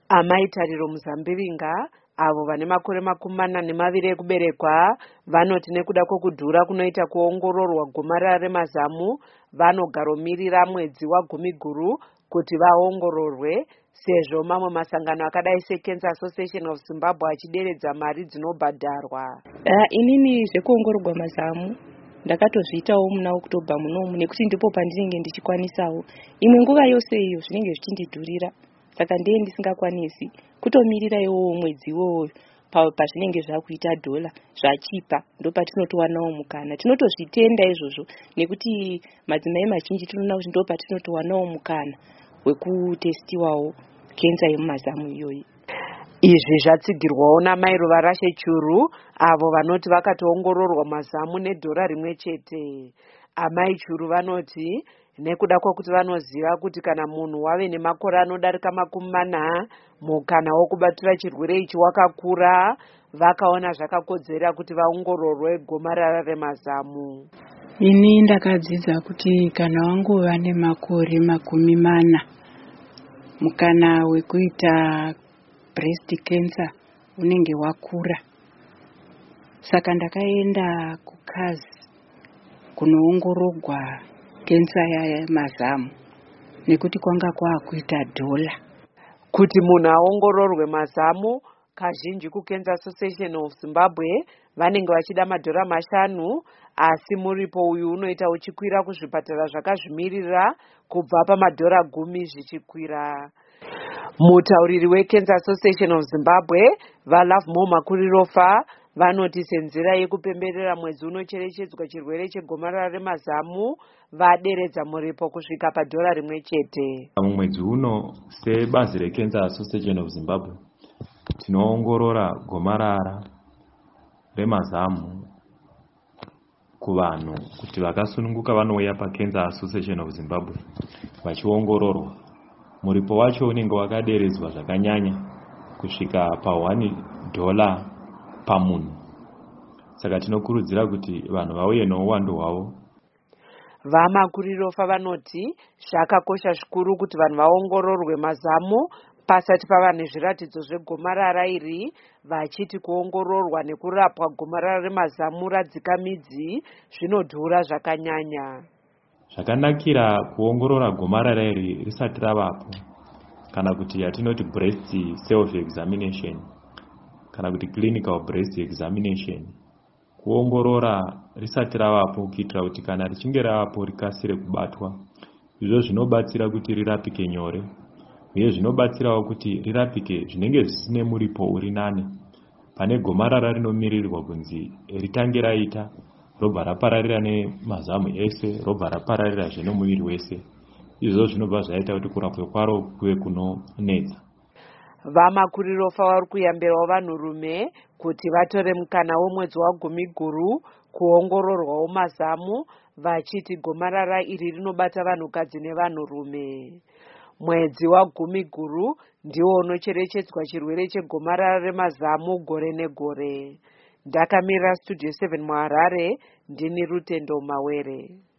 Amai Tariro Muzambiringa avo vane makore 42 ekuberekwa vanoti nekuda kwokudhura kunoita kuongororwa gomarara remazamu vanogaromirira mwedzi wa10 kuti vaongororwe, sezvo mamwe masangano akadai seCancer Association of Zimbabwe achideredza mari dzinobhadharwa. Inini zvekuongororwa mazamu ndakatozviitawo muna October munomu nekuti ndipo pandinenge ndichikwanisawo. Imwe nguva yose iyo zvinenge zvichindidhurira, saka ndiye ndisingakwanisi kutomirira iwowo mwedzi iwowo pazvinenge zvakuita dola zvachipa, ndopatinotowana mukana. Tinotozvitenda izvozvo nekuti madzimai mazhinji tinoona kuti ndopatinotowana mukana wekutestiwawo kenza yemumazamu iyoyi. Izvi zvatsigirwawo naMai Ruvarashe Churu avo vanoti vakatoongororwa mazamu nedhora rimwe chete. Amai Churu vanoti nekuda kwokuti vanoziva kuti kana munhu wave nemakore anodarika 40 mukana wokubatira chirwere ichi wakakura, vakaona zvakakodzera kuti vaongororwe gomarara remazamu. Ini ndakadzidza kuti kana wangova nemakore 40 mukana wekuita breast cancer unenge wakura. Saka ndakaenda kukazi kunoongororwa kensa yemazamu nekuti kwanga kwakuita dola. Kuti munhu aongororwe mazamu kazhinji kuCancer Association of Zimbabwe vanenge vachida $5, asi muripo uyu unoita uchikwira kuzvipatara zvakazvimirira kubva $10 zvichikwira. Mutauriri weCancer Association of Zimbabwe vaLovemore Makurirofa vanoti senzira yekupemberera mwedzi unocherechedzwa chirwere chegomarara remazamu vaderedza muripo kusvika $1 chete. Mwedzi uno sebazi reCancer Association of Zimbabwe tinoongorora gomarara remazamu kuvanhu kuti vakasununguka vanouya paCancer Association of Zimbabwe vachiongororwa. Muripo wacho unenge wakaderedzwa zvakanyanya kusvika $1 pamunhu. Saka tinokurudzira kuti vanhu vauye nouwandu hwavo. VaMakurirofa vanoti zvakakosha zvikuru kuti vanhu vaongororwe mazamu pasati pava nezviratidzo zvegomarara iri, vachiti kuongororwa nekurapwa gomarara remazamu radzika midzi zvinodhura zvakanyanya. Zvakanakira kuongorora gomarara iri risati ravapo, kana kuti yatinoti breast self examination kana kuti clinical breast examination, kuongorora risati ravapo kuitira kuti kana richinge ravapo rikasire kubatwa. Izvo zvinobatsira kuti rirapike nyore, uye zvinobatsirawo kuti rirapike zvinenge zvisine muripo uri nane, pane gomarara rinomirirwa kunzi ritange raita robva rapararira nemazamu ese, robva rapararira zvenomuviri wese. Izvo zvinobva zvaita kuti kurapwa kwaro kuve kunonetsa. VaMakurirofa vari kuyambirawo vanhurume kuti vatore mukana womwedzi wa10 kuongororwawo mazamu, vachiti gomarara iri rinobata vanhukadzi nevanhurume. Mwedzi wa10 ndiwo unocherechedzwa chirwere chegomarara remazamu gore negore. Ndakamirira Studio 7 muHarare, ndini Rutendo Mawere.